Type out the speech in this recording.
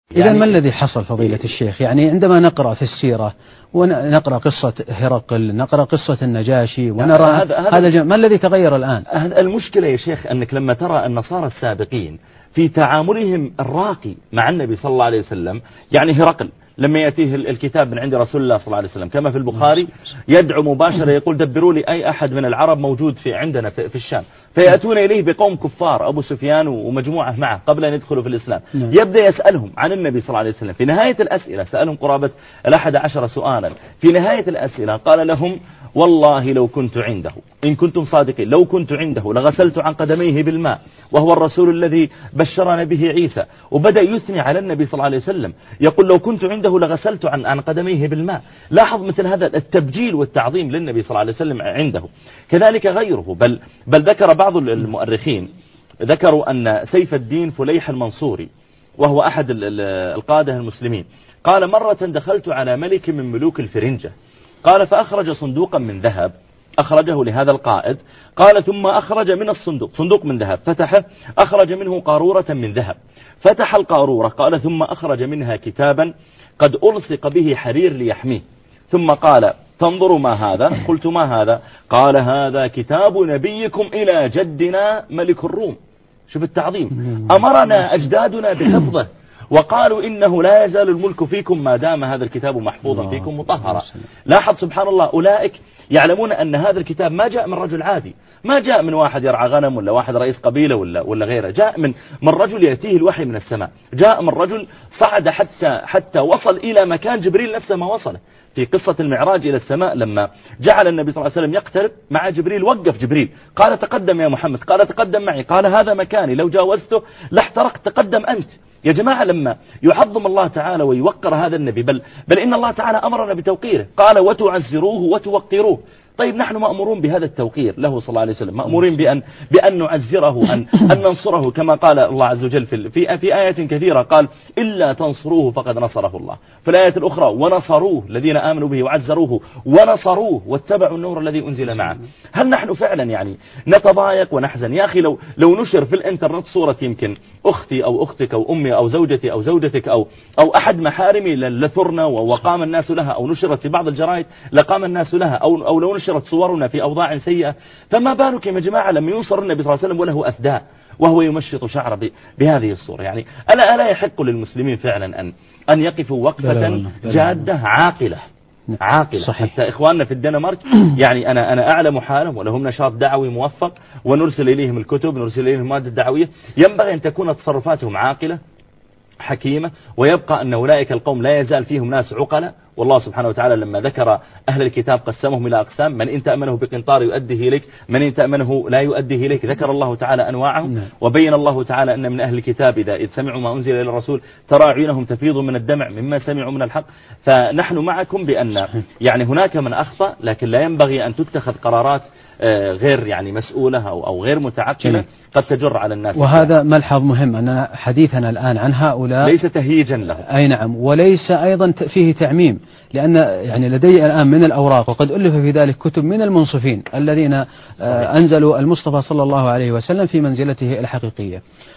إذا ما الذي حصل فضيلة الشيخ؟ يعني عندما نقرأ في السيرة ونقرأ قصة هرقل، نقرأ قصة النجاشي ونرى هذا ما الذي تغير الآن؟ المشكلة يا شيخ أنك لما ترى النصارى السابقين في تعاملهم الراقي مع النبي صلى الله عليه وسلم، يعني هرقل لما يأتيه الكتاب من عند رسول الله صلى الله عليه وسلم كما في البخاري يدعو مباشرة يقول دبروا لي أي أحد من العرب موجود عندنا في الشام، فيأتون إليه بقوم كفار أبو سفيان ومجموعة معه قبل أن يدخلوا في الإسلام. يبدأ يسألهم عن النبي صلى الله عليه وسلم. في نهاية الأسئلة سألهم قرابة 11 سؤالا. في نهاية الأسئلة قال لهم والله لو كنت عنده، إن كنتم صادقين، لو كنت عنده لغسلت عن قدميه بالماء، وهو الرسول الذي بشرنا به عيسى. وبدأ يثني على النبي صلى الله عليه وسلم، يقول لو كنت عنده لغسلت عن قدميه بالماء. لاحظ مثل هذا التبجيل والتعظيم للنبي صلى الله عليه وسلم عنده. كذلك غيره، بل ذكر بعض المؤرخين ذكروا أن سيف الدين فليح المنصوري وهو أحد القادة المسلمين قال مرة دخلت على ملك من ملوك الفرنجة، قال فأخرج صندوقا من ذهب، أخرجه لهذا القائد، قال ثم أخرج من الصندوق صندوق من ذهب فتحه، أخرج منه قارورة من ذهب، فتح القارورة، قال ثم أخرج منها كتابا قد ألصق به حرير ليحميه، ثم قال تنظروا ما هذا؟ قلت ما هذا؟ قال هذا كتاب نبيكم إلى جدنا ملك الروم. شوف التعظيم، أمرنا أجدادنا بحفظه وقالوا إنه لا يزال الملك فيكم ما دام هذا الكتاب محفوظا فيكم مطهرا. لاحظ سبحان الله، أولئك يعلمون أن هذا الكتاب ما جاء من رجل عادي، ما جاء من واحد يرعى غنم ولا واحد رئيس قبيلة ولا غيره، جاء من رجل يأتيه الوحي من السماء، جاء من رجل صعد حتى وصل إلى مكان جبريل نفسه ما وصله. في قصة المعراج إلى السماء لما جعل النبي صلى الله عليه وسلم يقترب مع جبريل، وقف جبريل قال تقدم يا محمد، قال تقدم معي، قال هذا مكاني لو جاوزته لاحترقت، تقدم أنت. يا جماعة لما يعظم الله تعالى ويوقر هذا النبي، بل إن الله تعالى أمرنا بتوقيره، قال وتعزروه وتوقروه. طيب نحن مأمورون بهذا التوقير له صلى الله عليه وسلم، مأمورين بأن نعزره، أن ننصره، كما قال الله عز وجل في آيات كثيرة قال إلا تنصروه فقد نصره الله. في الآية الأخرى ونصروه الذين آمنوا به وعزروه ونصروه واتبعوا النور الذي أنزل معه. هل نحن فعلا يعني نتضايق ونحزن؟ يا أخي لو نشر في الإنترنت صورة يمكن أختي أو أختك أو أمي أو زوجتي أو زوجتك أو أحد محارمي لثرنا وقام الناس لها، أو نشرت في بعض الجرائد لقام الناس لها، أو لو نشرت صورنا في أوضاع سيئة، فما بالك يا جماعة لما ينصر النبي صلى الله عليه وسلم وله أثداء وهو يمشط شعره بهذه الصورة؟ يعني ألا يحق للمسلمين فعلا أن يقفوا وقفة جادة عاقلة صحيح. حتى إخواننا في الدنمارك يعني أنا أعلم حالهم ولهم نشاط دعوي موفق، ونرسل إليهم الكتب، نرسل إليهم المادة الدعوية، ينبغي أن تكون تصرفاتهم عاقلة حكيمة، ويبقى أن أولئك القوم لا يزال فيهم ناس عقلة. والله سبحانه وتعالى لما ذكر أهل الكتاب قسمهم إلى أقسام، من إن تأمنه بقنطار يؤديه إليك، من إن تأمنه لا يؤديه إليك. ذكر الله تعالى أنواعهم، وبين الله تعالى أن من أهل الكتاب إذا سمعوا ما أنزل إلى الرسول ترى عيونهم تفيض من الدمع مما سمعوا من الحق. فنحن معكم بأن يعني هناك من أخطأ، لكن لا ينبغي أن تتخذ قرارات غير يعني مسؤولة أو غير متعقلة قد تجر على الناس. وهذا ملحظ مهم أن حديثنا الآن عن هؤلاء ليس تهييجا له، أي نعم، وليس أيضا فيه تعميم، لأن يعني لدي الآن من الأوراق وقد ألف في ذلك كتب من المنصفين الذين أنزلوا المصطفى صلى الله عليه وسلم في منزلته الحقيقية.